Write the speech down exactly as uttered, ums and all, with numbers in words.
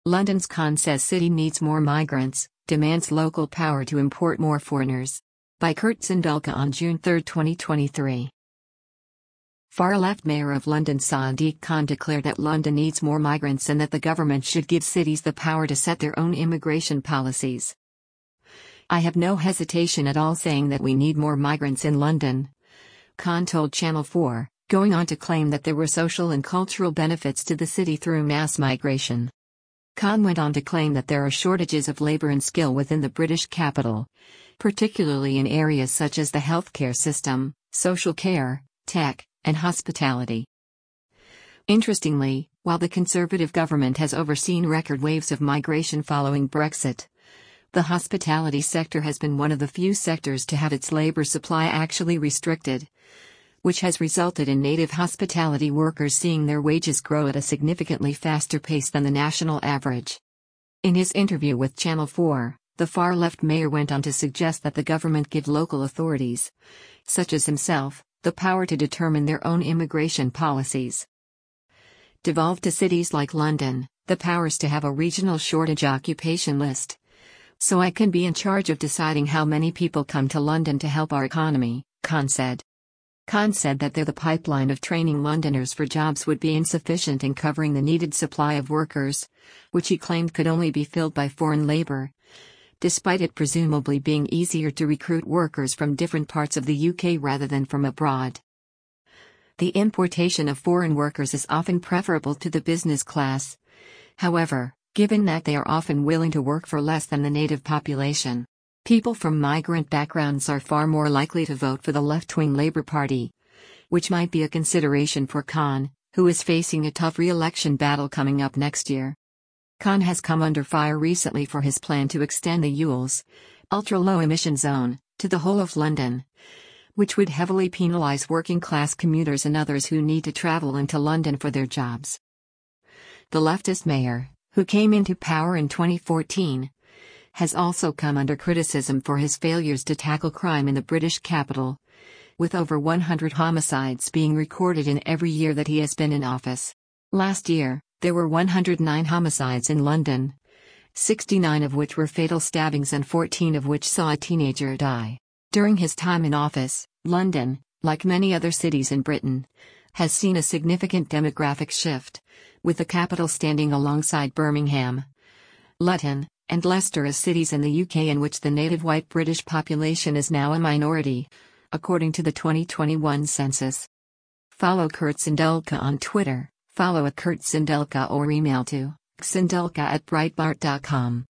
London's Khan says city needs more migrants, demands local power to import more foreigners. By Kurt Sindelka on June third, twenty twenty-three. Far-left Mayor of London Sadiq Khan declared that London needs more migrants and that the government should give cities the power to set their own immigration policies. "I have no hesitation at all saying that we need more migrants in London," Khan told Channel four, going on to claim that there were social and cultural benefits to the city through mass migration. Khan went on to claim that there are shortages of labor and skill within the British capital, particularly in areas such as the healthcare system, social care, tech, and hospitality. Interestingly, while the Conservative government has overseen record waves of migration following Brexit, the hospitality sector has been one of the few sectors to have its labor supply actually restricted, which has resulted in native hospitality workers seeing their wages grow at a significantly faster pace than the national average. In his interview with Channel four, the far-left mayor went on to suggest that the government give local authorities, such as himself, the power to determine their own immigration policies. Devolve to cities like London, the powers to have a regional shortage occupation list. So I can be in charge of deciding how many people come to London to help our economy, Khan said. Khan said that the pipeline of training Londoners for jobs would be insufficient in covering the needed supply of workers, which he claimed could only be filled by foreign labor, despite it presumably being easier to recruit workers from different parts of the U K rather than from abroad. The importation of foreign workers is often preferable to the business class, however, given that they are often willing to work for less than the native population. People from migrant backgrounds are far more likely to vote for the left-wing Labour Party, which might be a consideration for Khan, who is facing a tough re-election battle coming up next year. Khan has come under fire recently for his plan to extend the Ewells ultra-low emission zone to the whole of London, which would heavily penalise working-class commuters and others who need to travel into London for their jobs. The leftist mayor, who came into power in twenty fourteen, has also come under criticism for his failures to tackle crime in the British capital, with over one hundred homicides being recorded in every year that he has been in office. Last year, there were one hundred nine homicides in London, sixty-nine of which were fatal stabbings and fourteen of which saw a teenager die. During his time in office, London, like many other cities in Britain, has seen a significant demographic shift, with the capital standing alongside Birmingham, Luton, and Leicester as cities in the U K in which the native white British population is now a minority, according to the twenty twenty-one census. Follow Kurt Sindelka on Twitter, follow at Kurt Sindelka or email to sindelka at breitbart dot com.